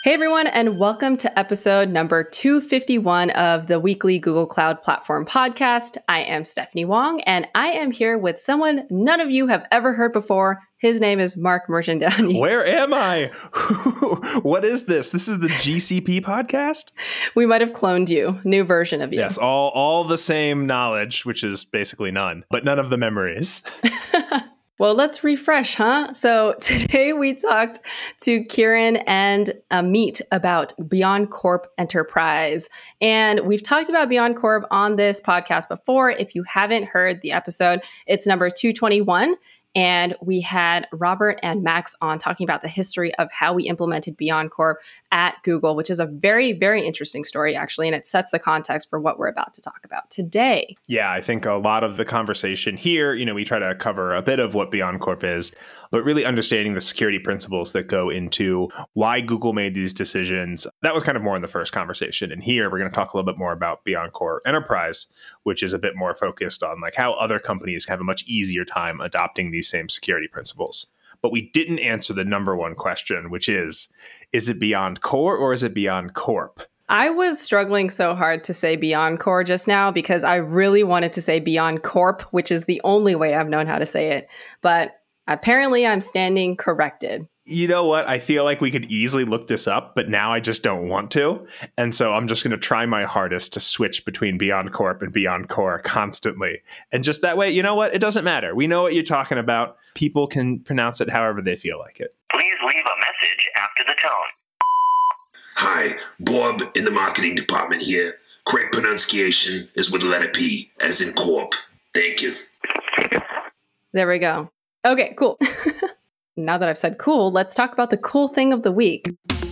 Hey everyone, and welcome to episode number 251 of the weekly Google Cloud Platform podcast. I am Stephanie Wong, and I am here with someone none of you have ever heard before. His name is Mark Merchandani. Where am I? What is this? This is the GCP podcast? We might have cloned you. New version of you. Yes, all the same knowledge, which is basically none, but none of the memories. Well, let's refresh, huh? So today we talked to Kieran and Amit about BeyondCorp Enterprise. And we've talked about BeyondCorp on this podcast before. If you haven't heard the episode, it's number 221. And we had Robert and Max on talking about the history of how we implemented BeyondCorp at Google, which is a very, very interesting story, actually. And it sets the context for what we're about to talk about today. Yeah, I think a lot of the conversation here, we try to cover a bit of what BeyondCorp is, but really understanding the security principles that go into why Google made these decisions. That was kind of more in the first conversation. And here we're going to talk a little bit more about BeyondCorp Enterprise, which is a bit more focused on like how other companies have a much easier time adopting these same security principles. But we didn't answer the number one question, which is it BeyondCorp or is it BeyondCorp? I was struggling so hard to say BeyondCorp just now because I really wanted to say BeyondCorp, which is the only way I've known how to say it. But apparently I'm standing corrected. You know what? I feel like we could easily look this up, but now I just don't want to. And so I'm just going to try my hardest to switch between BeyondCorp and BeyondCorp constantly. And just that way, you know what? It doesn't matter. We know what you're talking about. People can pronounce it however they feel like it. Please leave a message after the tone. Hi, Bob in the marketing department here. Correct pronunciation is with the letter P, as in corp. Thank you. There we go. Okay, cool. Now that I've said cool, let's talk about the cool thing of the week.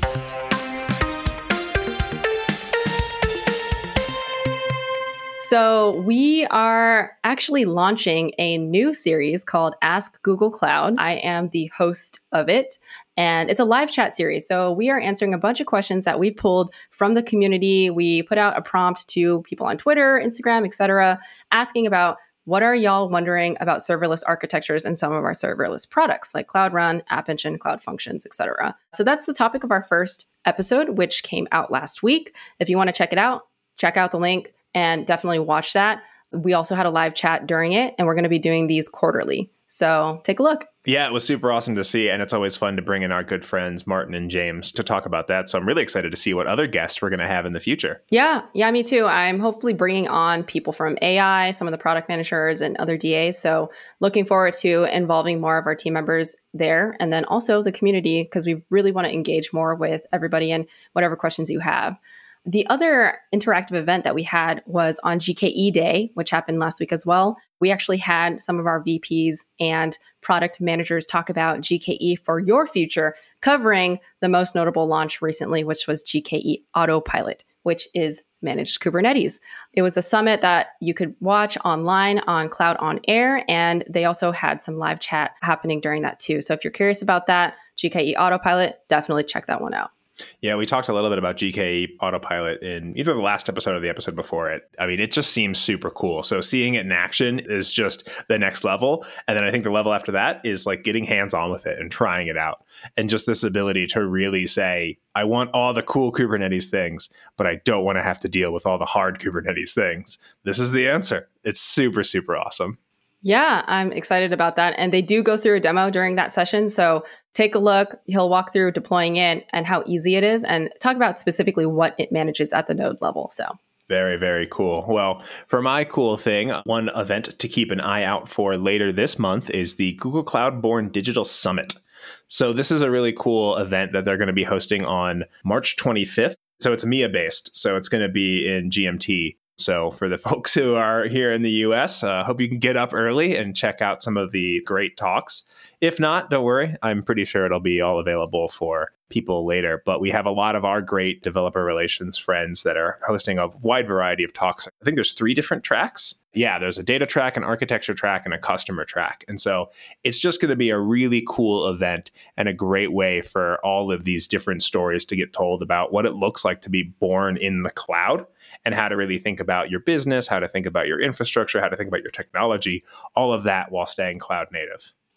So we are actually launching a new series called Ask Google Cloud. I am the host of it, and it's a live chat series. So we are answering a bunch of questions that we pulled from the community. We put out a prompt to people on Twitter, Instagram, etc., asking about what are y'all wondering about serverless architectures and some of our serverless products like Cloud Run, App Engine, Cloud Functions, etc. So that's the topic of our first episode, which came out last week. If you want to check it out, check out the link and definitely watch that. We also had a live chat during it, and we're going to be doing these quarterly. So take a look. Yeah, it was super awesome to see. And it's always fun to bring in our good friends, Martin and James, to talk about that. So I'm really excited to see what other guests we're going to have in the future. Yeah, me too. I'm hopefully bringing on people from AI, some of the product managers and other DAs. So looking forward to involving more of our team members there. And then also the community, because we really want to engage more with everybody and whatever questions you have. The other interactive event that we had was on GKE Day, which happened last week as well. We actually had some of our VPs and product managers talk about GKE for your future, covering the most notable launch recently, which was GKE Autopilot, which is managed Kubernetes. It was a summit that you could watch online on Cloud on Air, and they also had some live chat happening during that too. So if you're curious about that, GKE Autopilot, definitely check that one out. Yeah, we talked a little bit about GKE Autopilot in either the last episode or the episode before it. I mean, it just seems super cool. So seeing it in action is just the next level. And then I think the level after that is like getting hands-on with it and trying it out. And just this ability to really say, I want all the cool Kubernetes things, but I don't want to have to deal with all the hard Kubernetes things. This is the answer. It's super, super awesome. Yeah, I'm excited about that. And they do go through a demo during that session. So take a look. He'll walk through deploying it and how easy it is and talk about specifically what it manages at the node level. So very, very cool. Well, for my cool thing, one event to keep an eye out for later this month is the Google Cloud Born Digital Summit. So this is a really cool event that they're going to be hosting on March 25th. So it's EMEA based. So it's going to be in GMT. So for the folks who are here in the US, hope you can get up early and check out some of the great talks. If not, don't worry. I'm pretty sure it'll be all available for people later. But we have a lot of our great developer relations friends that are hosting a wide variety of talks. I think there's 3 different tracks. Yeah, there's a data track, an architecture track, and a customer track. And so it's just going to be a really cool event and a great way for all of these different stories to get told about what it looks like to be born in the cloud and how to really think about your business, how to think about your infrastructure, how to think about your technology, all of that while staying cloud native.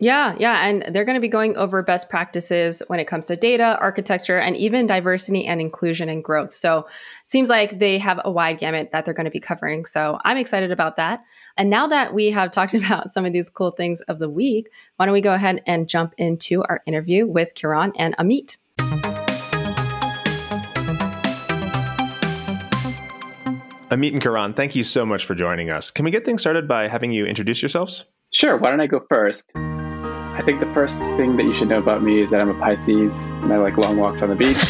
Yeah, yeah. And they're going to be going over best practices when it comes to data, architecture, and even diversity and inclusion and growth. So seems like they have a wide gamut that they're going to be covering. So I'm excited about that. And now that we have talked about some of these cool things of the week, why don't we go ahead and jump into our interview with Kiran and Amit. Amit and Kiran, thank you so much for joining us. Can we get things started by having you introduce yourselves? Sure. Why don't I go first? I think the first thing that you should know about me is that I'm a Pisces and I like long walks on the beach.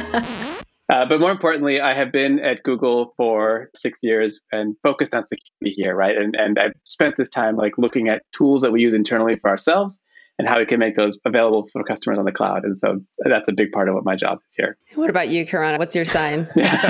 But more importantly, I have been at Google for 6 years and focused on security here, right? And I've spent this time like looking at tools that we use internally for ourselves and how we can make those available for customers on the cloud. And so that's a big part of what my job is here. What about you, Kiran? What's your sign?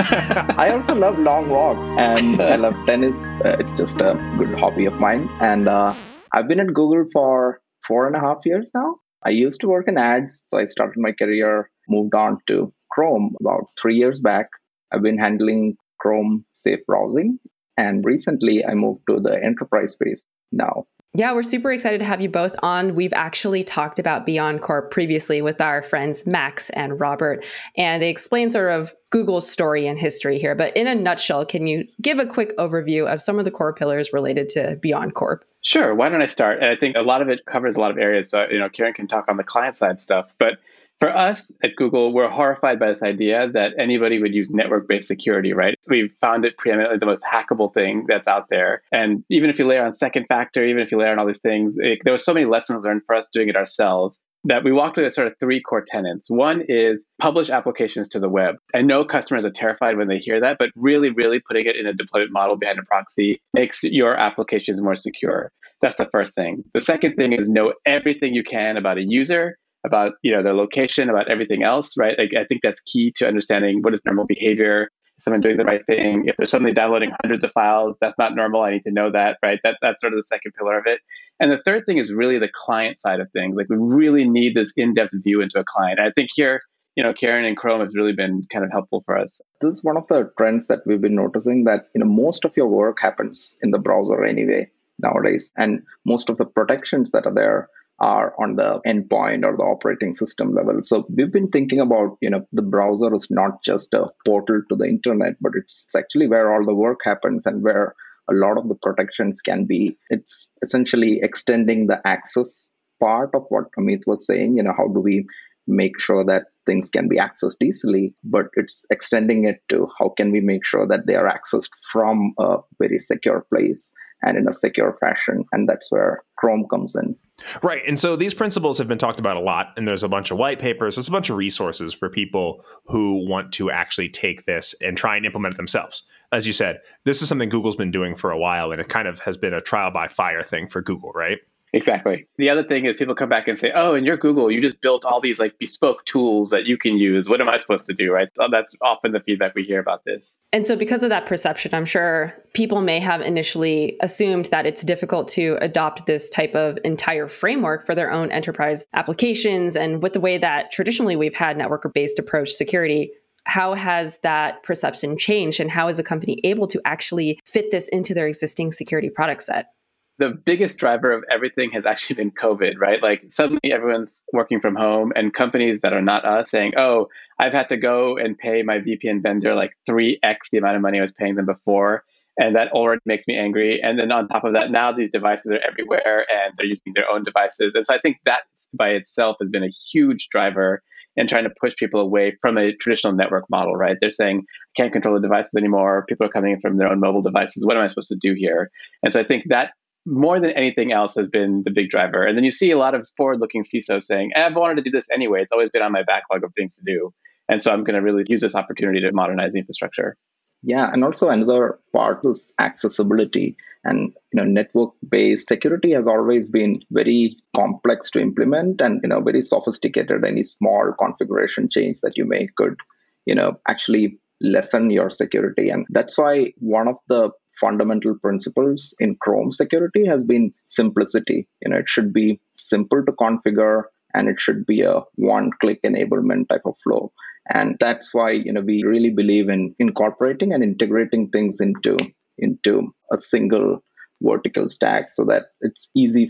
I also love long walks and I love tennis. It's just a good hobby of mine. And I've been at Google for 4.5 years now. I used to work in ads, so I started my career, moved on to Chrome about 3 years back. I've been handling Chrome safe browsing, and recently I moved to the enterprise space now. Yeah, we're super excited to have you both on. We've actually talked about BeyondCorp previously with our friends Max and Robert, and they explain sort of Google's story and history here. But in a nutshell, can you give a quick overview of some of the core pillars related to BeyondCorp? Sure. Why don't I start? And I think a lot of it covers a lot of areas. So, Kiran can talk on the client side stuff. But for us at Google, we're horrified by this idea that anybody would use network-based security, right? We've found it preeminently the most hackable thing that's out there. And even if you layer on second factor, even if you layer on all these things, there were so many lessons learned for us doing it ourselves that we walked with sort of 3 core tenets. One is publish applications to the web. I know customers are terrified when they hear that, but really, really putting it in a deployment model behind a proxy makes your applications more secure. That's the first thing. The second thing is know everything you can about a user, about their location, about everything else, right? Like, I think that's key to understanding what is normal behavior. Is someone doing the right thing? If they're suddenly downloading hundreds of files, that's not normal. I need to know that, right? That's sort of the second pillar of it. And the third thing is really the client side of things. Like, we really need this in-depth view into a client. And I think here, Kiran and Chrome has really been kind of helpful for us. This is one of the trends that we've been noticing, that most of your work happens in the browser anyway nowadays. And most of the protections that are there are on the endpoint or the operating system level. So we've been thinking about, the browser is not just a portal to the internet, but it's actually where all the work happens and where a lot of the protections can be. It's essentially extending the access part of what Amit was saying. How do we make sure that things can be accessed easily, but it's extending it to how can we make sure that they are accessed from a very secure place and in a secure fashion. And that's where Chrome comes in. Right. And so these principles have been talked about a lot, and there's a bunch of white papers, there's a bunch of resources for people who want to actually take this and try and implement it themselves. As you said, this is something Google's been doing for a while, and it kind of has been a trial by fire thing for Google, right? Exactly. The other thing is people come back and say, oh, in your Google, you just built all these like bespoke tools that you can use. What am I supposed to do, right? So that's often the feedback we hear about this. And so because of that perception, I'm sure people may have initially assumed that it's difficult to adopt this type of entire framework for their own enterprise applications. And with the way that traditionally we've had network-based approach security, how has that perception changed? And how is a company able to actually fit this into their existing security product set? The biggest driver of everything has actually been COVID, right? Like, suddenly everyone's working from home, and companies that are not us saying, oh, I've had to go and pay my VPN vendor like 3x the amount of money I was paying them before. And that already makes me angry. And then on top of that, now these devices are everywhere and they're using their own devices. And so I think that by itself has been a huge driver in trying to push people away from a traditional network model, right? They're saying, I can't control the devices anymore. People are coming in from their own mobile devices. What am I supposed to do here? And so I think that more than anything else has been the big driver. And then you see a lot of forward-looking CISOs saying, I've wanted to do this anyway. It's always been on my backlog of things to do. And so I'm going to really use this opportunity to modernize the infrastructure. Yeah, and also another part is accessibility. And network-based security has always been very complex to implement and very sophisticated. Any small configuration change that you make could actually lessen your security. And that's why one of the fundamental principles in Chrome security has been simplicity. It should be simple to configure, and it should be a one-click enablement type of flow. And that's why we really believe in incorporating and integrating things into a single vertical stack so that it's easy for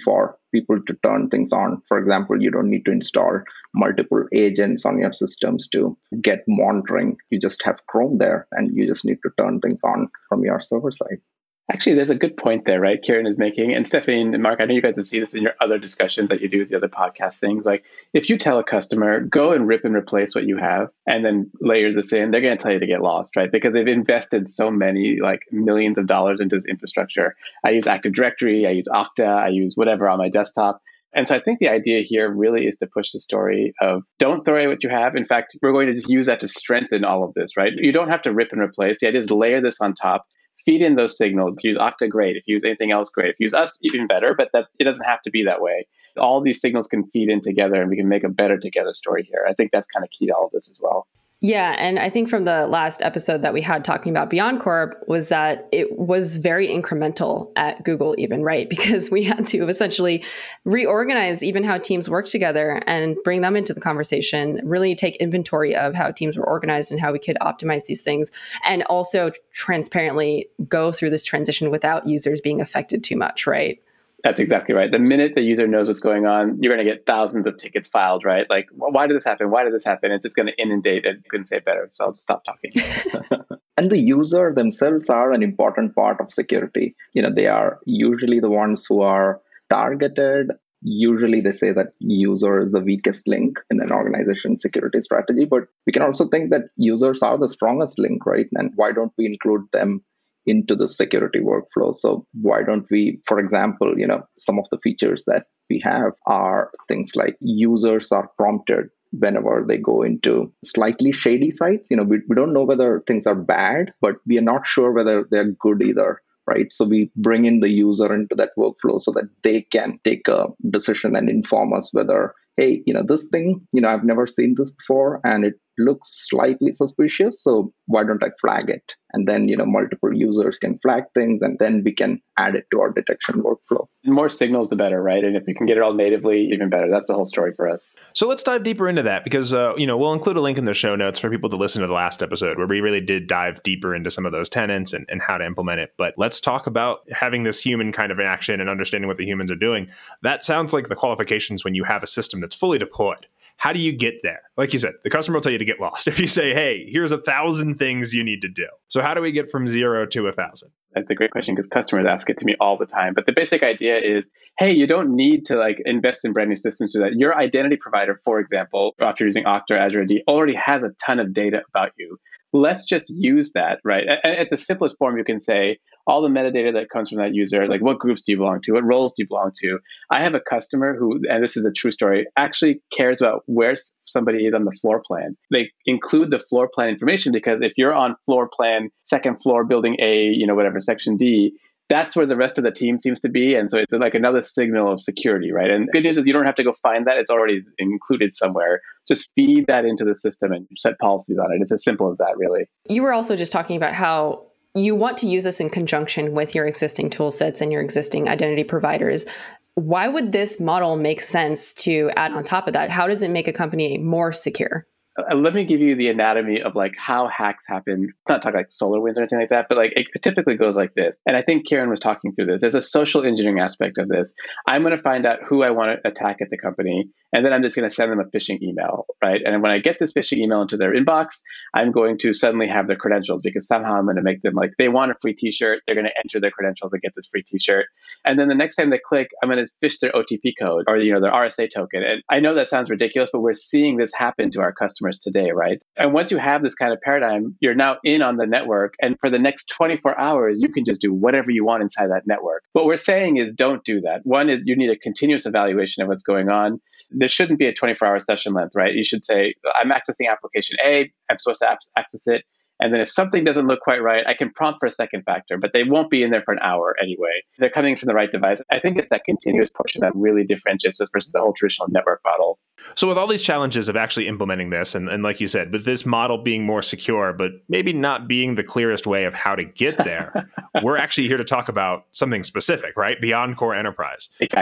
people to turn things on. For example, you don't need to install multiple agents on your systems to get monitoring. You just have Chrome there, and you just need to turn things on from your server side. Actually, there's a good point there, right? Kieran is making, and Stephanie and Mark, I know you guys have seen this in your other discussions that you do with the other podcast things. Like, if you tell a customer, go and rip and replace what you have, and then layer this in, they're going to tell you to get lost, right? Because they've invested so many, like millions of dollars into this infrastructure. I use Active Directory, I use Okta, I use whatever on my desktop. And so I think the idea here really is to push the story of don't throw away what you have. In fact, we're going to just use that to strengthen all of this, right? You don't have to rip and replace. The idea is layer this on top. Feed in those signals. If you use Okta, great. If you use anything else, great. If you use us, even better, but that it doesn't have to be that way. All these signals can feed in together and we can make a better together story here. I think that's kind of key to all of this as well. Yeah. And I think from the last episode that we had talking about BeyondCorp was that it was very incremental at Google even, right? Because we had to essentially reorganize even how teams work together and bring them into the conversation, really take inventory of how teams were organized and how we could optimize these things, and also transparently go through this transition without users being affected too much, right? That's exactly right. The minute the user knows what's going on, you're going to get thousands of tickets filed, right? Like, why did this happen? Why did this happen? It's just going to inundate it. Couldn't say it better. So I'll stop talking. And the user themselves are an important part of security. They are usually the ones who are targeted. Usually they say that user is the weakest link in an organization's security strategy, but we can also think that users are the strongest link, right? And why don't we include them into the security workflow? So why don't we, for example, some of the features that we have are things like users are prompted whenever they go into slightly shady sites. We don't know whether things are bad, but we are not sure whether they're good either, right? So we bring in the user into that workflow so that they can take a decision and inform us whether, hey, this thing, I've never seen this before and it looks slightly suspicious. So why don't I flag it? And then, multiple users can flag things and then we can add it to our detection workflow. The more signals, the better, right? And if we can get it all natively, even better. That's the whole story for us. So let's dive deeper into that because, we'll include a link in the show notes for people to listen to the last episode where we really did dive deeper into some of those tenets and how to implement it. But let's talk about having this human kind of action and understanding what the humans are doing. That sounds like the qualifications when you have a system that's fully deployed. How do you get there? Like you said, the customer will tell you to get lost if you say, hey, here's 1,000 things you need to do. So how do we get from 0 to 1,000? That's a great question because customers ask it to me all the time. But the basic idea is, hey, you don't need to invest in brand new systems so that your identity provider, for example, after using Okta or Azure AD, already has a ton of data about you. Let's just use that, right? At the simplest form, you can say all the metadata that comes from that user, like what groups do you belong to? What roles do you belong to? I have a customer who, and this is a true story, actually cares about where somebody is on the floor plan. They include the floor plan information because if you're on floor plan, second floor, building A, whatever, section D, that's where the rest of the team seems to be. And so it's like another signal of security, right? And the good news is you don't have to go find that. It's already included somewhere. Just feed that into the system and set policies on it. It's as simple as that, really. You were also just talking about how you want to use this in conjunction with your existing tool sets and your existing identity providers. Why would this model make sense to add on top of that? How does it make a company more secure? Let me give you the anatomy of how hacks happen. It's not talking like SolarWinds or anything like that, but it typically goes like this. And I think Kieran was talking through this. There's a social engineering aspect of this. I'm going to find out who I want to attack at the company, and then I'm just going to send them a phishing email, right? And when I get this phishing email into their inbox, I'm going to suddenly have their credentials because somehow I'm going to make them they want a free t-shirt. They're going to enter their credentials and get this free t-shirt. And then the next time they click, I'm going to phish their OTP code or their RSA token. And I know that sounds ridiculous, but we're seeing this happen to our customers today, right? And once you have this kind of paradigm, you're now in on the network. And for the next 24 hours, you can just do whatever you want inside that network. What we're saying is don't do that. One is you need a continuous evaluation of what's going on. There shouldn't be a 24-hour session length, right? You should say, I'm accessing application A, I'm supposed to access it. And then if something doesn't look quite right, I can prompt for a second factor, but they won't be in there for an hour anyway. They're coming from the right device. I think it's that continuous portion that really differentiates us versus the whole traditional network model. So with all these challenges of actually implementing this, and like you said, with this model being more secure, but maybe not being the clearest way of how to get there, we're actually here to talk about something specific, right? Beyond Core Enterprise. Exactly.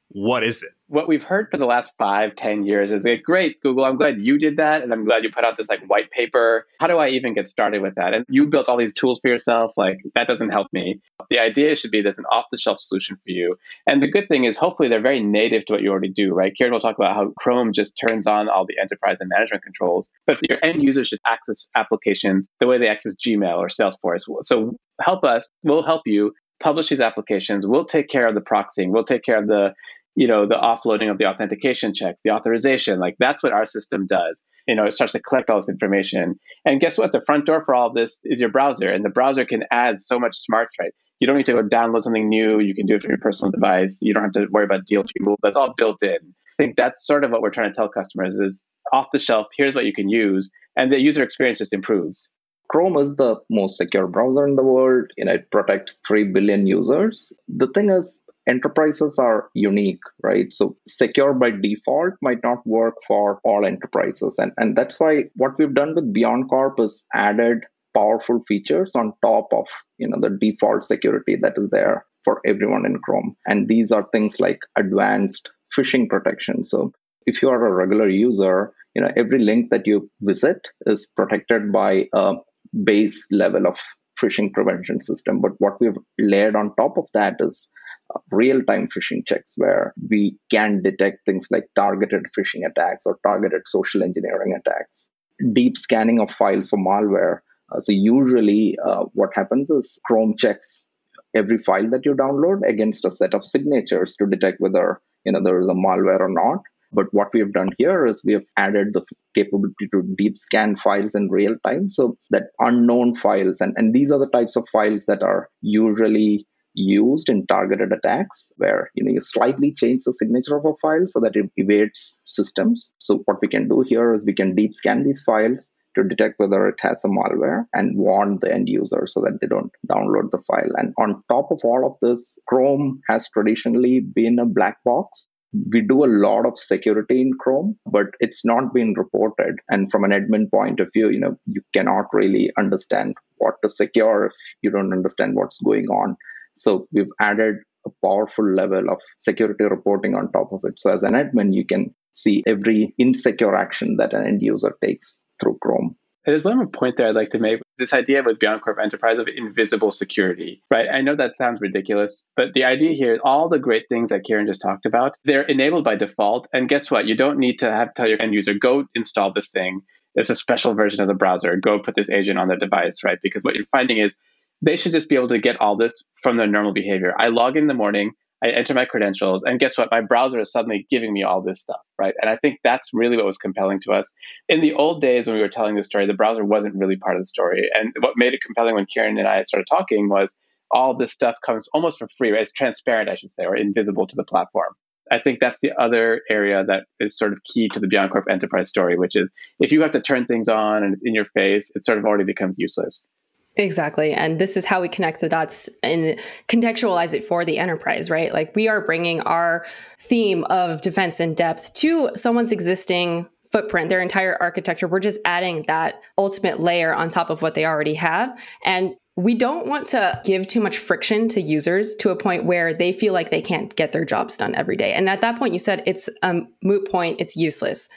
What is it? What we've heard for the last 5-10 years is like, great, Google, I'm glad you did that. And I'm glad you put out this like white paper. How do I even get started with that? And you built all these tools for yourself. Like that doesn't help me. The idea should be there's an off-the-shelf solution for you. And the good thing is hopefully they're very native to what you already do, right? Kieran will talk about how Chrome just turns on all the enterprise and management controls, but your end users should access applications the way they access Gmail or Salesforce. So help us, we'll help you publish these applications. We'll take care of the proxying. We'll take care of the offloading of the authentication checks, the authorization. Like that's what our system does. It starts to collect all this information. And guess what? The front door for all of this is your browser. And the browser can add so much smarts, right? You don't need to go download something new. You can do it from your personal device. You don't have to worry about DLP rules. That's all built in. I think that's sort of what we're trying to tell customers is off the shelf, here's what you can use. And the user experience just improves. Chrome is the most secure browser in the world. It protects 3 billion users. The thing is, enterprises are unique, right? So secure by default might not work for all enterprises. And that's why what we've done with BeyondCorp is added powerful features on top of the default security that is there for everyone in Chrome. And these are things like advanced phishing protection. So if you are a regular user, every link that you visit is protected by a base level of phishing prevention system. But what we've layered on top of that is real-time phishing checks, where we can detect things like targeted phishing attacks or targeted social engineering attacks. Deep scanning of files for malware. So usually what happens is Chrome checks every file that you download against a set of signatures to detect whether there is a malware or not. But what we have done here is we have added the capability to deep scan files in real time. So that unknown files, and these are the types of files that are usually used in targeted attacks, where you slightly change the signature of a file so that it evades systems. So what we can do here is we can deep scan these files to detect whether it has a malware and warn the end user so that they don't download the file. And on top of all of this, Chrome has traditionally been a black box. We do a lot of security in Chrome, but it's not been reported. And from an admin point of view, you cannot really understand what to secure if you don't understand what's going on. So we've added a powerful level of security reporting on top of it. So as an admin, you can see every insecure action that an end user takes through Chrome. There's one more point there I'd like to make. This idea with BeyondCorp Enterprise of invisible security, right? I know that sounds ridiculous, but the idea here is all the great things that Kieran just talked about, they're enabled by default. And guess what? You don't need to tell your end user, go install this thing. It's a special version of the browser. Go put this agent on their device, right? Because what you're finding is they should just be able to get all this from their normal behavior. I log in the morning, I enter my credentials, and guess what? My browser is suddenly giving me all this stuff, right? And I think that's really what was compelling to us. In the old days when we were telling this story, the browser wasn't really part of the story. And what made it compelling when Kieran and I started talking was all this stuff comes almost for free, right? It's transparent, I should say, or invisible to the platform. I think that's the other area that is sort of key to the BeyondCorp Enterprise story, which is if you have to turn things on and it's in your face, it sort of already becomes useless. Exactly. And this is how we connect the dots and contextualize it for the enterprise, right? Like we are bringing our theme of defense in depth to someone's existing footprint, their entire architecture. We're just adding that ultimate layer on top of what they already have. And we don't want to give too much friction to users to a point where they feel like they can't get their jobs done every day. And at that point, you said it's a moot point, it's useless.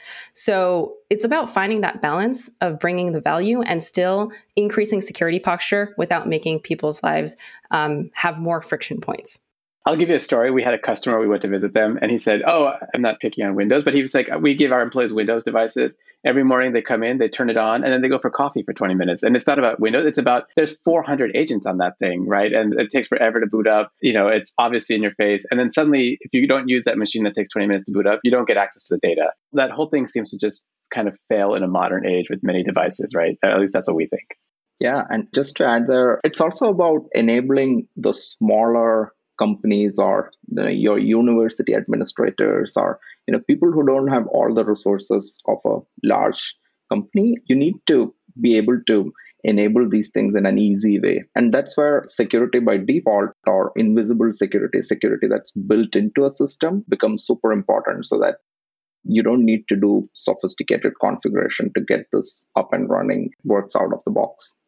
So it's about finding that balance of bringing the value and still increasing security posture without making people's lives have more friction points. I'll give you a story. We had a customer, we went to visit them, and he said, I'm not picking on Windows, but he was like, we give our employees Windows devices. Every morning they come in, they turn it on, and then they go for coffee for 20 minutes. And it's not about Windows. It's about, there's 400 agents on that thing, right? And it takes forever to boot up. It's obviously in your face. And then suddenly, if you don't use that machine that takes 20 minutes to boot up, you don't get access to the data. That whole thing seems to just kind of fail in a modern age with many devices, right? At least that's what we think. Yeah. And just to add there, it's also about enabling the smaller companies or your university administrators or people who don't have all the resources of a large company. You need to be able to enable these things in an easy way. And that's where security by default or invisible security that's built into a system becomes super important, so that you don't need to do sophisticated configuration to get this up and running, works out of the box.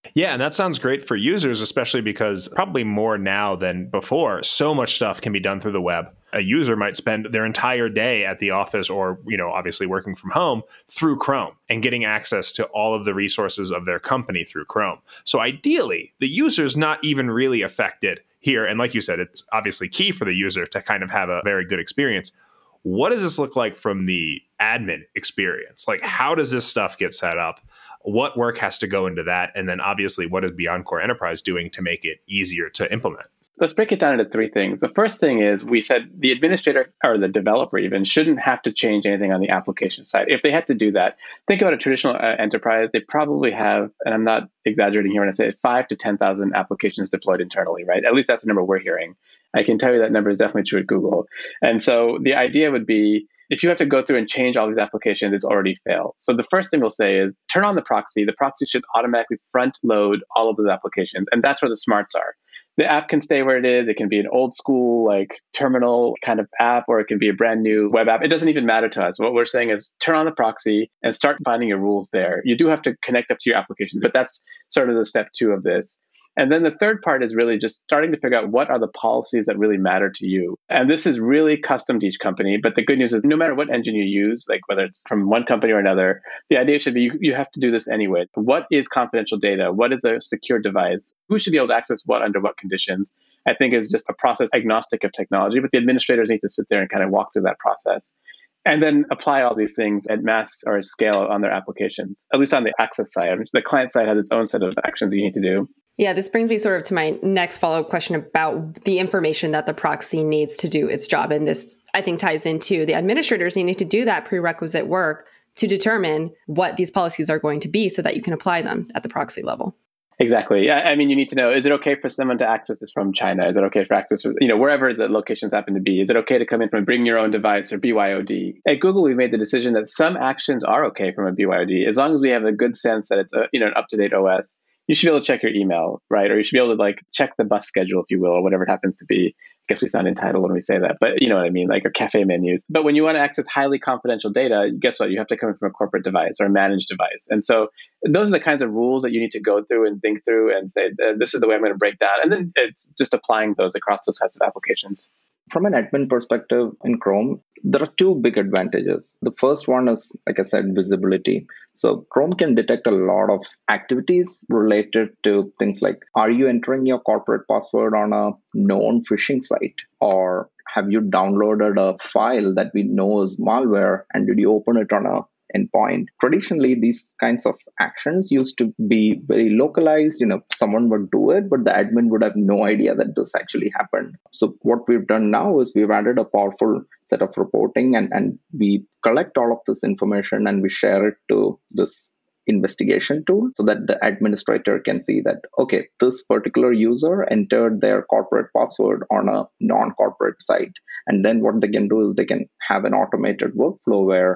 Yeah, and that sounds great for users, especially because probably more now than before, so much stuff can be done through the web. A user might spend their entire day at the office or, obviously working from home through Chrome and getting access to all of the resources of their company through Chrome. So ideally, the user's not even really affected here. And like you said, it's obviously key for the user to kind of have a very good experience. What does this look like from the admin experience? Like, how does this stuff get set up? What work has to go into that? And then obviously, what is BeyondCorp Enterprise doing to make it easier to implement? Let's break it down into three things. The first thing is we said the administrator or the developer even shouldn't have to change anything on the application side. If they had to do that, think about a traditional enterprise. They probably have, and I'm not exaggerating here when I say 5,000 to 10,000 applications deployed internally, right? At least that's the number we're hearing. I can tell you that number is definitely true at Google. And so the idea would be, if you have to go through and change all these applications, it's already failed. So the first thing we'll say is turn on the proxy. The proxy should automatically front load all of those applications. And that's where the smarts are. The app can stay where it is. It can be an old school, like terminal kind of app, or it can be a brand new web app. It doesn't even matter to us. What we're saying is turn on the proxy and start finding your rules there. You do have to connect up to your applications, but that's sort of the step 2 of this. And then the third part is really just starting to figure out what are the policies that really matter to you. And this is really custom to each company. But the good news is no matter what engine you use, like whether it's from one company or another, the idea should be you have to do this anyway. What is confidential data? What is a secure device? Who should be able to access what under what conditions? I think is just a process agnostic of technology, but the administrators need to sit there and kind of walk through that process. And then apply all these things at mass or scale on their applications, at least on the access side. The client side has its own set of actions you need to do. Yeah, this brings me sort of to my next follow-up question about the information that the proxy needs to do its job. And this, I think, ties into the administrators needing to do that prerequisite work to determine what these policies are going to be so that you can apply them at the proxy level. Exactly. I mean, you need to know, is it okay for someone to access this from China? Is it okay for access, wherever the locations happen to be? Is it okay to come in from bring your own device or BYOD? At Google, we made the decision that some actions are okay from a BYOD, as long as we have a good sense that it's an up-to-date OS. You should be able to check your email, right? Or you should be able to check the bus schedule, if you will, or whatever it happens to be. I guess we sound entitled when we say that, but you know what I mean, like our cafe menus. But when you want to access highly confidential data, guess what? You have to come in from a corporate device or a managed device. And so those are the kinds of rules that you need to go through and think through and say, this is the way I'm going to break down. And then it's just applying those across those types of applications. From an admin perspective in Chrome, there are two big advantages. The first one is, like I said, visibility. So Chrome can detect a lot of activities related to things like, are you entering your corporate password on a known phishing site? Or have you downloaded a file that we know is malware and did you open it on a endpoint? Traditionally, these kinds of actions used to be very localized. Someone would do it, but the admin would have no idea that this actually happened. So what we've done now is we've added a powerful set of reporting and we collect all of this information and we share it to this investigation tool so that the administrator can see that, okay, this particular user entered their corporate password on a non-corporate site. And then what they can do is they can have an automated workflow where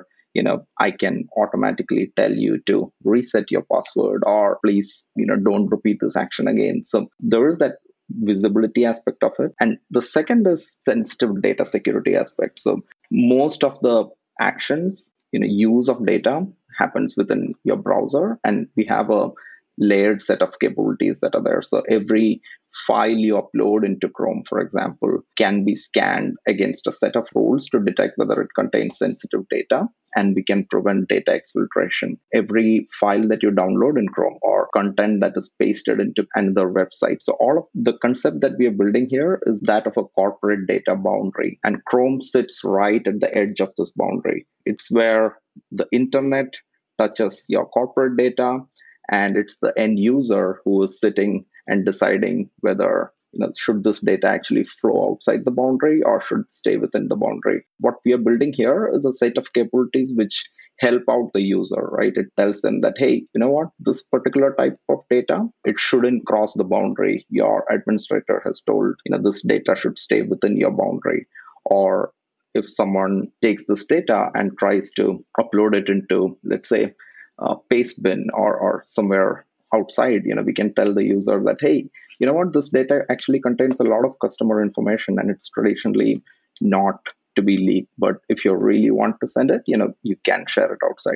I can automatically tell you to reset your password or please, don't repeat this action again. So there is that visibility aspect of it. And the second is sensitive data security aspect. So most of the actions, use of data happens within your browser, and we have a layered set of capabilities that are there. So every file you upload into Chrome, for example, can be scanned against a set of rules to detect whether it contains sensitive data, and we can prevent data exfiltration. Every file that you download in Chrome or content that is pasted into another website. So all of the concept that we are building here is that of a corporate data boundary, and Chrome sits right at the edge of this boundary. It's where the internet touches your corporate data, and it's the end user who is sitting and deciding whether should this data actually flow outside the boundary or should stay within the boundary. What we are building here is a set of capabilities which help out the user, right? It tells them that, hey, you know what, this particular type of data, it shouldn't cross the boundary. Your administrator has told, this data should stay within your boundary. Or if someone takes this data and tries to upload it into, let's say, Pastebin or somewhere outside, we can tell the user that, hey, you know what, this data actually contains a lot of customer information and it's traditionally not to be leaked. But if you really want to send it, you can share it outside.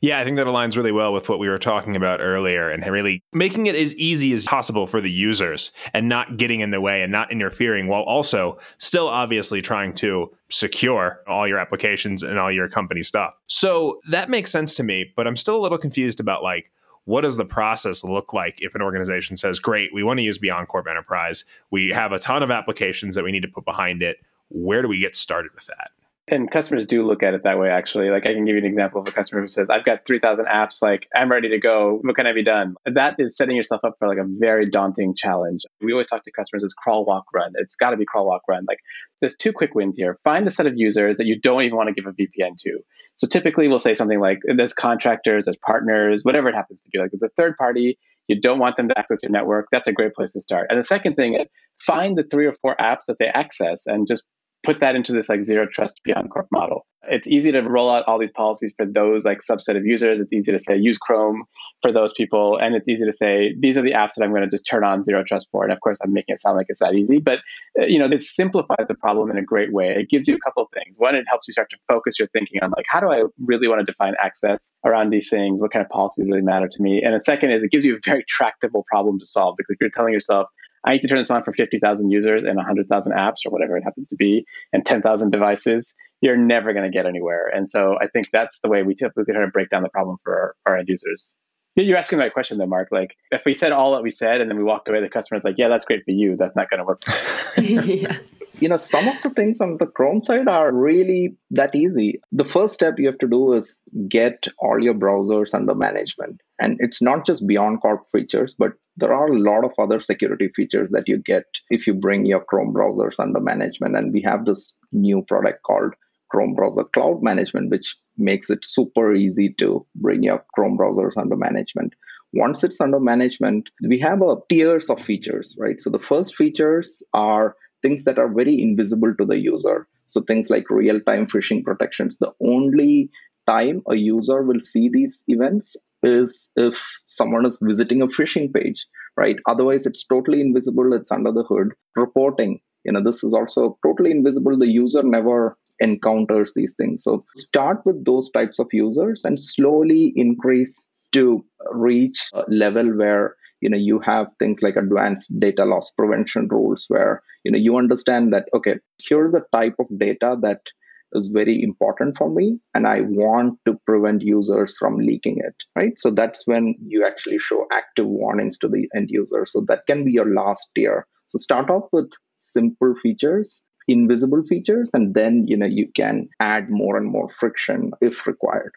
Yeah, I think that aligns really well with what we were talking about earlier and really making it as easy as possible for the users and not getting in the way and not interfering while also still obviously trying to secure all your applications and all your company stuff. So that makes sense to me, but I'm still a little confused about like, what does the process look like if an organization says, great, we want to use BeyondCorp Enterprise. We have a ton of applications that we need to put behind it. Where do we get started with that? And customers do look at it that way, actually. Like I can give you an example of a customer who says, I've got 3,000 apps, like I'm ready to go. What can I be done? That is setting yourself up for like a very daunting challenge. We always talk to customers as crawl, walk, run. It's got to be crawl, walk, run. Like there's 2 quick wins here. Find a set of users that you don't even want to give a VPN to. So typically we'll say something like there's contractors, there's partners, whatever it happens to be. Like it's a third party. You don't want them to access your network. That's a great place to start. And the second thing is find the 3 or 4 apps that they access and just put that into this like zero trust BeyondCorp model. It's easy to roll out all these policies for those like subset of users. It's easy to say use Chrome for those people. And it's easy to say, these are the apps that I'm going to just turn on zero trust for. And of course, I'm making it sound like it's that easy, but it simplifies the problem in a great way. It gives you a couple of things. One, it helps you start to focus your thinking on like, how do I really want to define access around these things? What kind of policies really matter to me? And the second is it gives you a very tractable problem to solve, because if you're telling yourself, I need to turn this on for 50,000 users and 100,000 apps or whatever it happens to be and 10,000 devices, you're never going to get anywhere. And so I think that's the way we typically try to break down the problem for our end users. You're asking the right question though, Mark. Like if we said all that we said and then we walked away, the customer's like, yeah, that's great for you. That's not going to work for me. Yeah. Some of the things on the Chrome side are really that easy. The first step you have to do is get all your browsers under management. And it's not just BeyondCorp features, but there are a lot of other security features that you get if you bring your Chrome browsers under management. And we have this new product called Chrome Browser Cloud Management, which makes it super easy to bring your Chrome browsers under management. Once it's under management, we have tiers of features, right? So the first features are things that are very invisible to the user. So things like real-time phishing protections. The only time a user will see these events is if someone is visiting a phishing page, right? Otherwise, it's totally invisible. It's under the hood. Reporting, this is also totally invisible. The user never encounters these things. So start with those types of users and slowly increase to reach a level where you have things like advanced data loss prevention rules where you understand that, okay, here's the type of data that is very important for me and I want to prevent users from leaking it, right? So that's when you actually show active warnings to the end user. So that can be your last tier. So start off with simple features, invisible features, and then you can add more and more friction if required.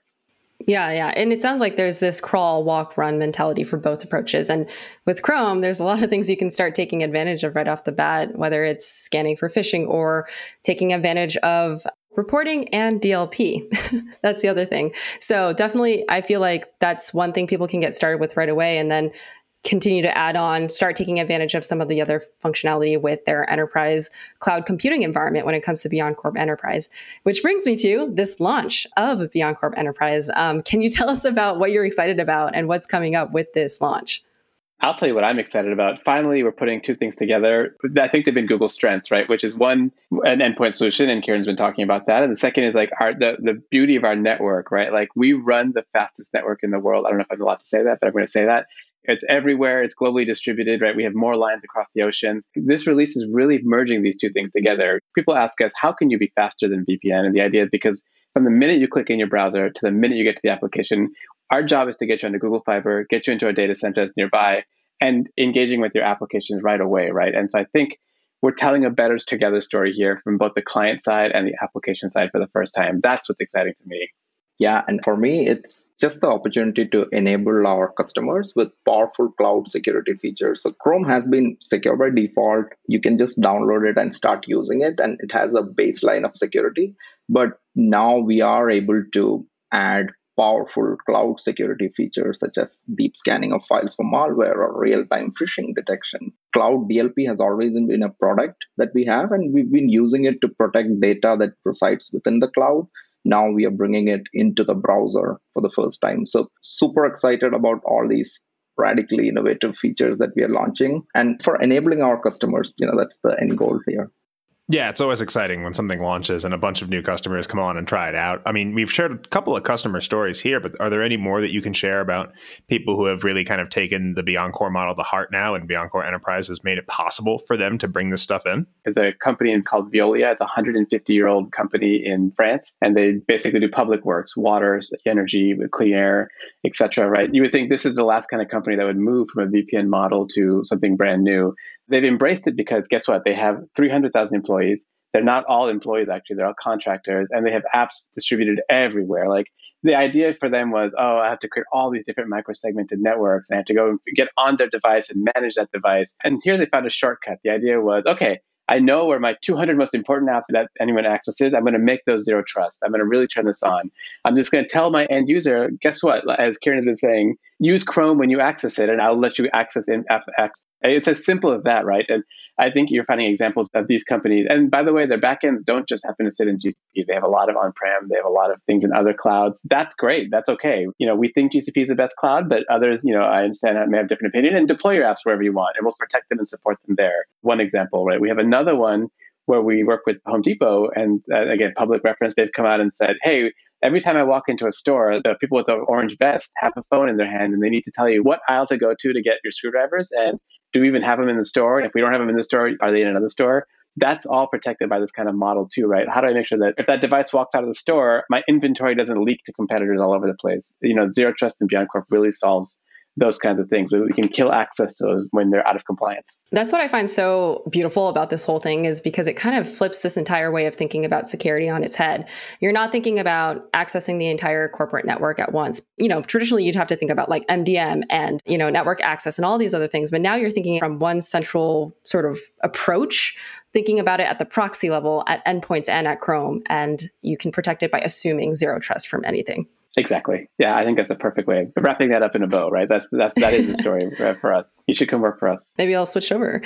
Yeah. And it sounds like there's this crawl, walk, run mentality for both approaches. And with Chrome, there's a lot of things you can start taking advantage of right off the bat, whether it's scanning for phishing or taking advantage of reporting and DLP. That's the other thing. So definitely, I feel like that's one thing people can get started with right away and then continue to add on, start taking advantage of some of the other functionality with their enterprise cloud computing environment when it comes to BeyondCorp Enterprise, which brings me to this launch of BeyondCorp Enterprise. Can you tell us about what you're excited about and what's coming up with this launch? I'll tell you what I'm excited about. Finally, we're putting 2 things together. I think they've been Google's strengths, right? Which is one, an endpoint solution, and Kieran's been talking about that. And the second is like the beauty of our network, right? Like we run the fastest network in the world. I don't know if I'm allowed to say that, but I'm going to say that. It's everywhere. It's globally distributed, right? We have more lines across the oceans. This release is really merging these 2 things together. People ask us, how can you be faster than VPN? And the idea is because from the minute you click in your browser to the minute you get to the application, our job is to get you onto Google Fiber, get you into our data centers nearby, and engaging with your applications right away, right? And so I think we're telling a better together story here from both the client side and the application side for the first time. That's what's exciting to me. Yeah, and for me, it's just the opportunity to enable our customers with powerful cloud security features. So Chrome has been secure by default. You can just download it and start using it, and it has a baseline of security. But now we are able to add powerful cloud security features such as deep scanning of files for malware or real-time phishing detection. Cloud DLP has always been a product that we have, and we've been using it to protect data that resides within the cloud. Now we are bringing it into the browser for the first time. So super excited about all these radically innovative features that we are launching. And for enabling our customers, that's the end goal here. Yeah, it's always exciting when something launches and a bunch of new customers come on and try it out. I mean, we've shared a couple of customer stories here, but are there any more that you can share about people who have really kind of taken the BeyondCorp model to heart now, and BeyondCorp Enterprise has made it possible for them to bring this stuff in? There's a company called Veolia. It's a 150-year-old company in France, and they basically do public works, water, energy, clean air, etc. Right? You would think this is the last kind of company that would move from a VPN model to something brand new. They've embraced it because guess what? They have 300,000 employees. They're not all employees, actually. They're all contractors, and they have apps distributed everywhere. Like the idea for them was, I have to create all these different micro-segmented networks, and I have to go and get on their device and manage that device. And here they found a shortcut. The idea was, okay, I know where my 200 most important apps that anyone accesses. I'm going to make those zero trust. I'm going to really turn this on. I'm just going to tell my end user, guess what? As Kieran has been saying, use Chrome when you access it, and I'll let you access in FX. It's as simple as that, right? And I think you're finding examples of these companies. And by the way, their backends don't just happen to sit in GCP. They have a lot of on-prem. They have a lot of things in other clouds. That's great. That's okay. We think GCP is the best cloud, but others, I understand may have different opinion, and deploy your apps wherever you want, and we'll protect them and support them there. One example, right? We have another one where we work with Home Depot, and again, public reference, they've come out and said, hey, every time I walk into a store, the people with the orange vest have a phone in their hand, and they need to tell you what aisle to go to get your screwdrivers, and do we even have them in the store? And if we don't have them in the store, are they in another store? That's all protected by this kind of model too, right? How do I make sure that if that device walks out of the store, my inventory doesn't leak to competitors all over the place? Zero Trust in BeyondCorp really solves those kinds of things. We can kill access to those when they're out of compliance. That's what I find so beautiful about this whole thing, is because it kind of flips this entire way of thinking about security on its head. You're not thinking about accessing the entire corporate network at once. Traditionally you'd have to think about like MDM and, network access and all these other things. But now you're thinking from one central sort of approach, thinking about it at the proxy level, at endpoints and at Chrome. And you can protect it by assuming zero trust from anything. Exactly. Yeah, I think that's a perfect way of wrapping that up in a bow, right? That is the story for us. You should come work for us. Maybe I'll switch over.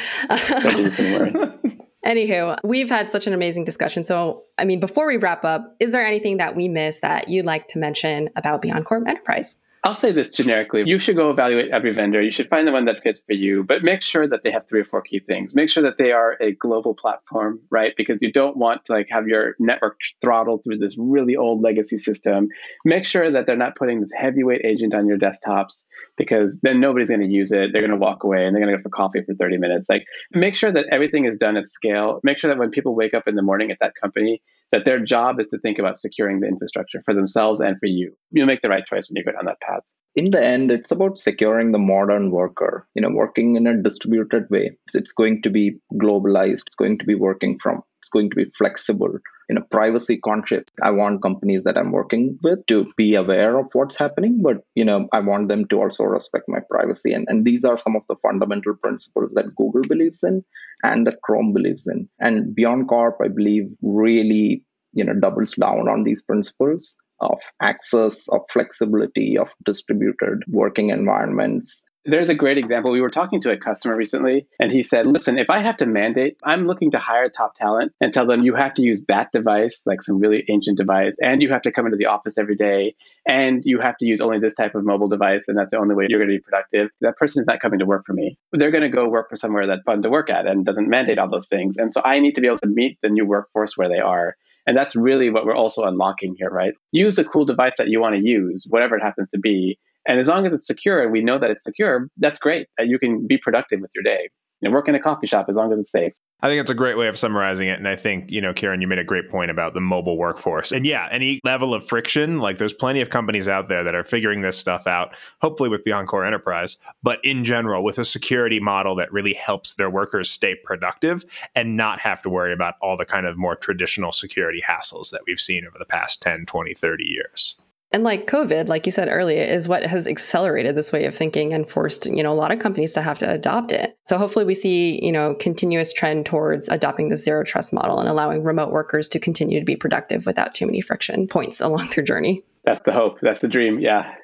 Anywho, we've had such an amazing discussion. So, before we wrap up, is there anything that we missed that you'd like to mention about BeyondCorp Enterprise? I'll say this generically. You should go evaluate every vendor. You should find the one that fits for you, but make sure that they have 3 or 4 key things. Make sure that they are a global platform, right? Because you don't want to have your network throttled through this really old legacy system. Make sure that they're not putting this heavyweight agent on your desktops, because then nobody's going to use it. They're going to walk away and they're going to go for coffee for 30 minutes. Make sure that everything is done at scale. Make sure that when people wake up in the morning at that company, that their job is to think about securing the infrastructure for themselves and for you. You'll make the right choice when you go down that path. In the end, it's about securing the modern worker, working in a distributed way. It's going to be globalized. It's going to be it's going to be flexible, privacy conscious. I want companies that I'm working with to be aware of what's happening, but, I want them to also respect my privacy. And these are some of the fundamental principles that Google believes in and that Chrome believes in. And BeyondCorp, I believe, really, doubles down on these principles of access, of flexibility, of distributed working environments. There's a great example. We were talking to a customer recently, and he said, listen, if I have to mandate, I'm looking to hire top talent and tell them you have to use that device, like some really ancient device, and you have to come into the office every day, and you have to use only this type of mobile device, and that's the only way you're going to be productive. That person is not coming to work for me. They're going to go work for somewhere that's fun to work at and doesn't mandate all those things. And so I need to be able to meet the new workforce where they are. And that's really what we're also unlocking here, right? Use a cool device that you want to use, whatever it happens to be. And as long as it's secure and we know that it's secure, that's great. You can be productive with your day. Work in a coffee shop as long as it's safe. I think it's a great way of summarizing it. And I think, Kieran, you made a great point about the mobile workforce. And yeah, any level of friction, there's plenty of companies out there that are figuring this stuff out, hopefully with BeyondCorp Enterprise, but in general, with a security model that really helps their workers stay productive and not have to worry about all the kind of more traditional security hassles that we've seen over the past 10, 20, 30 years. And COVID, like you said earlier, is what has accelerated this way of thinking and forced, a lot of companies to have to adopt it. So hopefully we see, continuous trend towards adopting the zero trust model and allowing remote workers to continue to be productive without too many friction points along their journey. That's the hope. That's the dream. Yeah.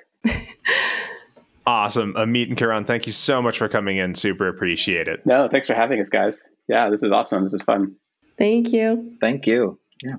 Awesome. Amit and Kieran, thank you so much for coming in. Super appreciate it. No, thanks for having us, guys. Yeah, this is awesome. This is fun. Thank you. Thank you. Yeah.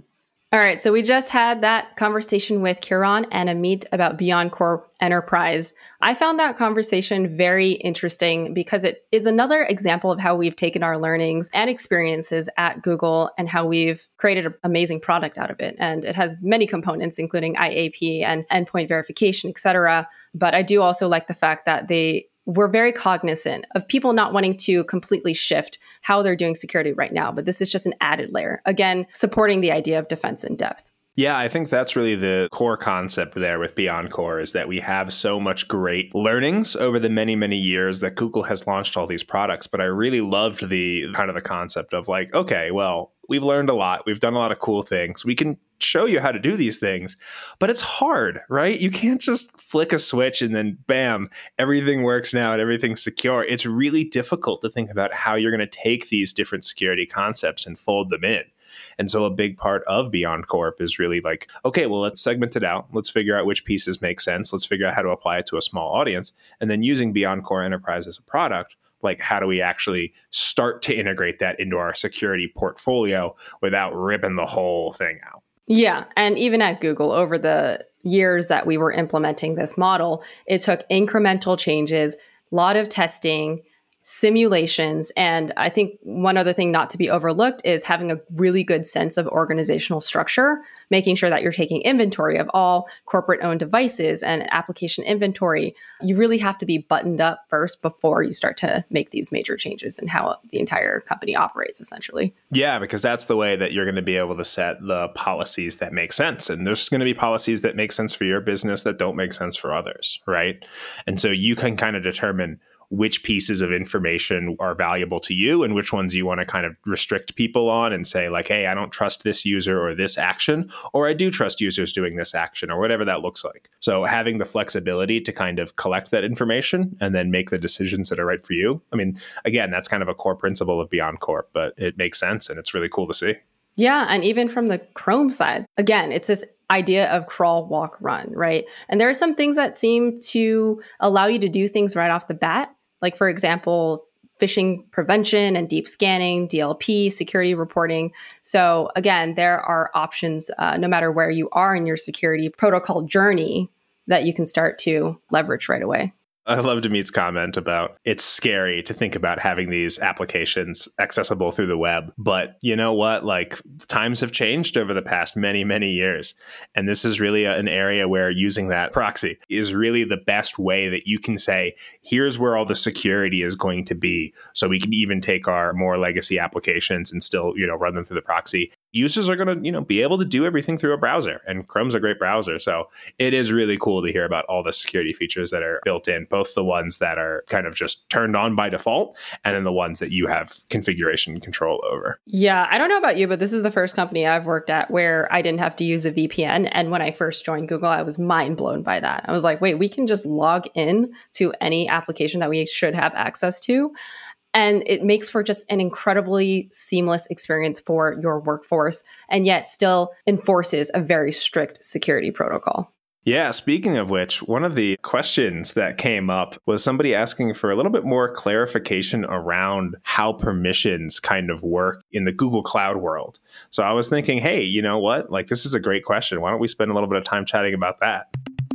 All right, so we just had that conversation with Kiran and Amit about BeyondCorp Enterprise. I found that conversation very interesting because it is another example of how we've taken our learnings and experiences at Google and how we've created an amazing product out of it. And it has many components, including IAP and endpoint verification, et cetera. But I do also like the fact that we're very cognizant of people not wanting to completely shift how they're doing security right now. But this is just an added layer. Again, supporting the idea of defense in depth. Yeah, I think that's really the core concept there with BeyondCorp is that we have so much great learnings over the many, many years that Google has launched all these products. But I really loved the kind of the concept of like, okay, well, we've learned a lot. We've done a lot of cool things. We can show you how to do these things, but it's hard, right? You can't just flick a switch and then bam, everything works now and everything's secure. It's really difficult to think about how you're going to take these different security concepts and fold them in. And so a big part of BeyondCorp is really like, okay, well, let's segment it out. Let's figure out which pieces make sense. Let's figure out how to apply it to a small audience. And then using BeyondCorp Enterprise as a product, like how do we actually start to integrate that into our security portfolio without ripping the whole thing out? Yeah. And even at Google, over the years that we were implementing this model, it took incremental changes, a lot of testing, simulations. And I think one other thing not to be overlooked is having a really good sense of organizational structure, making sure that you're taking inventory of all corporate owned devices and application inventory. You really have to be buttoned up first before you start to make these major changes in how the entire company operates, essentially. Yeah, because that's the way that you're going to be able to set the policies that make sense. And there's going to be policies that make sense for your business that don't make sense for others, right? And so you can kind of determine which pieces of information are valuable to you and which ones you want to kind of restrict people on and say like, hey, I don't trust this user or this action, or I do trust users doing this action or whatever that looks like. So having the flexibility to kind of collect that information and then make the decisions that are right for you. I mean, again, that's kind of a core principle of BeyondCorp, but it makes sense and it's really cool to see. Yeah. And even from the Chrome side, again, it's this idea of crawl, walk, run, right? And there are some things that seem to allow you to do things right off the bat. Like, for example, phishing prevention and deep scanning, DLP, security reporting. So again, there are options no matter where you are in your security protocol journey that you can start to leverage right away. I loved Amit's comment about it's scary to think about having these applications accessible through the web. But you know what? Like times have changed over the past many, many years. And this is really an area where using that proxy is really the best way that you can say, here's where all the security is going to be. So we can even take our more legacy applications and still, run them through the proxy. Users are going to, be able to do everything through a browser, and Chrome's a great browser. So it is really cool to hear about all the security features that are built in, both the ones that are kind of just turned on by default and then the ones that you have configuration control over. Yeah, I don't know about you, but this is the first company I've worked at where I didn't have to use a VPN. And when I first joined Google, I was mind blown by that. I was like, wait, we can just log in to any application that we should have access to. And it makes for just an incredibly seamless experience for your workforce, and yet still enforces a very strict security protocol. Yeah, speaking of which, one of the questions that came up was somebody asking for a little bit more clarification around how permissions kind of work in the Google Cloud world. So I was thinking, hey, you know what? Like, this is a great question. Why don't we spend a little bit of time chatting about that?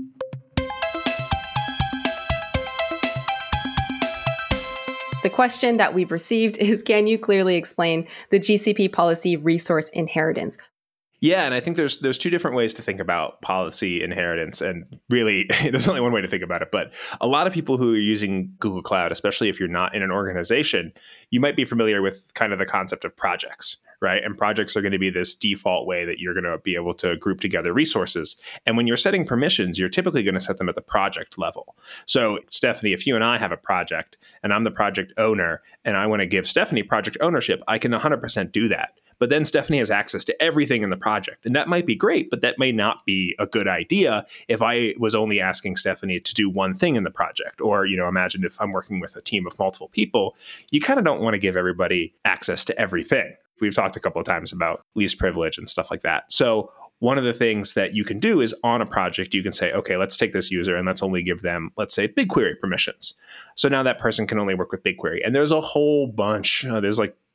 The question that we've received is, can you clearly explain the GCP policy resource inheritance? Yeah, and I think there's two different ways to think about policy inheritance. And really, there's only one way to think about it. But a lot of people who are using Google Cloud, especially if you're not in an organization, you might be familiar with kind of the concept of projects, right? And projects are going to be this default way that you're going to be able to group together resources. And when you're setting permissions, you're typically going to set them at the project level. So Stephanie, if you and I have a project and I'm the project owner and I want to give Stephanie project ownership, I can 100% do that. But then Stephanie has access to everything in the project. And that might be great, but that may not be a good idea if I was only asking Stephanie to do one thing in the project. Or, imagine if I'm working with a team of multiple people, you kind of don't want to give everybody access to everything. We've talked a couple of times about least privilege and stuff like that. So one of the things that you can do is on a project, you can say, okay, let's take this user and let's only give them, let's say, BigQuery permissions. So now that person can only work with BigQuery. And there's a whole bunch, there's like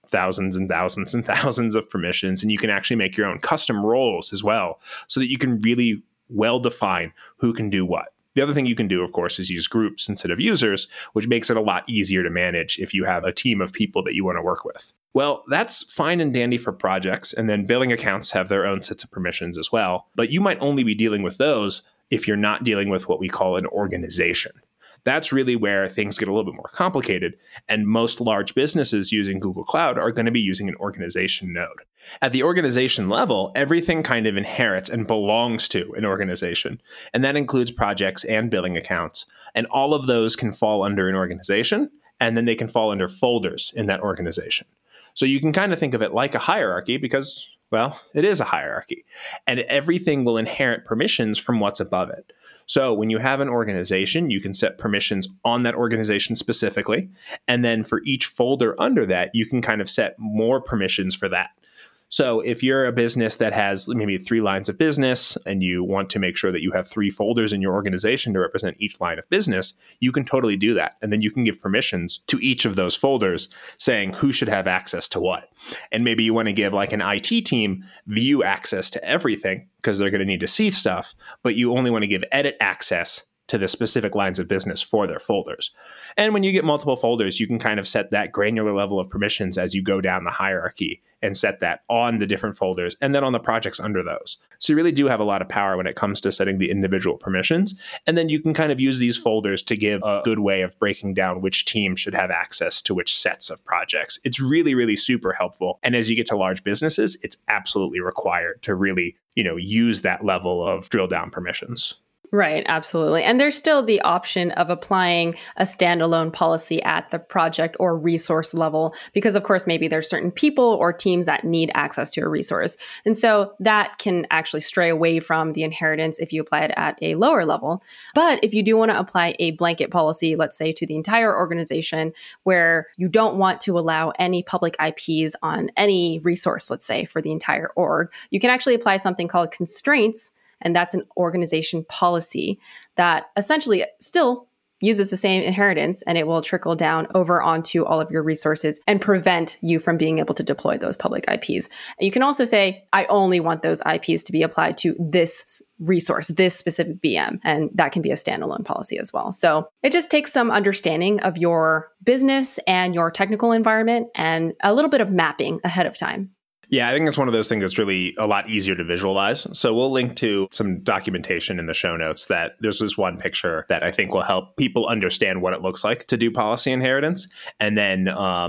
thousands and thousands and thousands of permissions, and you can actually make your own custom roles as well, so that you can really well define who can do what. The other thing you can do, of course, is use groups instead of users, which makes it a lot easier to manage if you have a team of people that you want to work with. Well, that's fine and dandy for projects, and then billing accounts have their own sets of permissions as well, but you might only be dealing with those if you're not dealing with what we call an organization. That's really where things get a little bit more complicated, and most large businesses using Google Cloud are going to be using an organization node. At the organization level, everything kind of inherits and belongs to an organization, and that includes projects and billing accounts, and all of those can fall under an organization, and then they can fall under folders in that organization. So you can kind of think of it like a hierarchy because, well, it is a hierarchy, and everything will inherit permissions from what's above it. So when you have an organization, you can set permissions on that organization specifically. And then for each folder under that, you can kind of set more permissions for that. So if you're a business that has maybe 3 lines of business and you want to make sure that you have 3 folders in your organization to represent each line of business, you can totally do that. And then you can give permissions to each of those folders saying who should have access to what. And maybe you want to give like an IT team view access to everything because they're going to need to see stuff, but you only want to give edit access to the specific lines of business for their folders. And when you get multiple folders, you can kind of set that granular level of permissions as you go down the hierarchy and set that on the different folders and then on the projects under those. So you really do have a lot of power when it comes to setting the individual permissions. And then you can kind of use these folders to give a good way of breaking down which team should have access to which sets of projects. It's really, really super helpful. And as you get to large businesses, it's absolutely required to really, use that level of drill down permissions. Right, absolutely. And there's still the option of applying a standalone policy at the project or resource level, because of course, maybe there's certain people or teams that need access to a resource. And so that can actually stray away from the inheritance if you apply it at a lower level. But if you do want to apply a blanket policy, let's say to the entire organization, where you don't want to allow any public IPs on any resource, let's say for the entire org, you can actually apply something called constraints. And that's an organization policy that essentially still uses the same inheritance, and it will trickle down over onto all of your resources and prevent you from being able to deploy those public IPs. And you can also say, I only want those IPs to be applied to this resource, this specific VM, and that can be a standalone policy as well. So it just takes some understanding of your business and your technical environment and a little bit of mapping ahead of time. Yeah, I think it's one of those things that's really a lot easier to visualize. So we'll link to some documentation in the show notes that there's this one picture that I think will help people understand what it looks like to do policy inheritance. And then,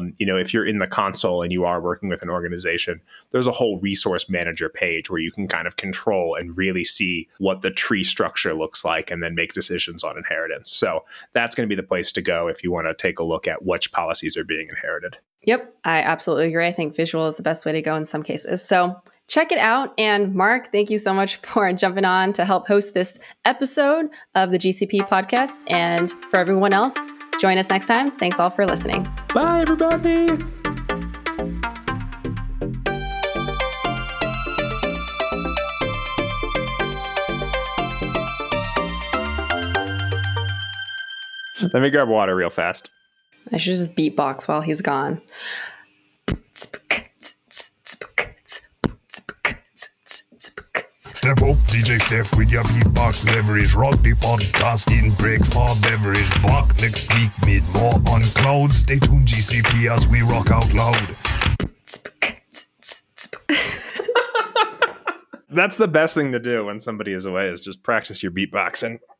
if you're in the console and you are working with an organization, there's a whole resource manager page where you can kind of control and really see what the tree structure looks like and then make decisions on inheritance. So that's going to be the place to go if you want to take a look at which policies are being inherited. Yep, I absolutely agree. I think visual is the best way to go in some cases. So check it out. And Mark, thank you so much for jumping on to help host this episode of the GCP podcast. And for everyone else, join us next time. Thanks all for listening. Bye, everybody. Let me grab water real fast. I should just beatbox while he's gone. Step up, DJ Steph with your beatbox leverage. Rock the podcast in break for beverage. Back next week, mid more on cloud. Stay tuned, GCP, as we rock out loud. That's the best thing to do when somebody is away, is just practice your beatboxing.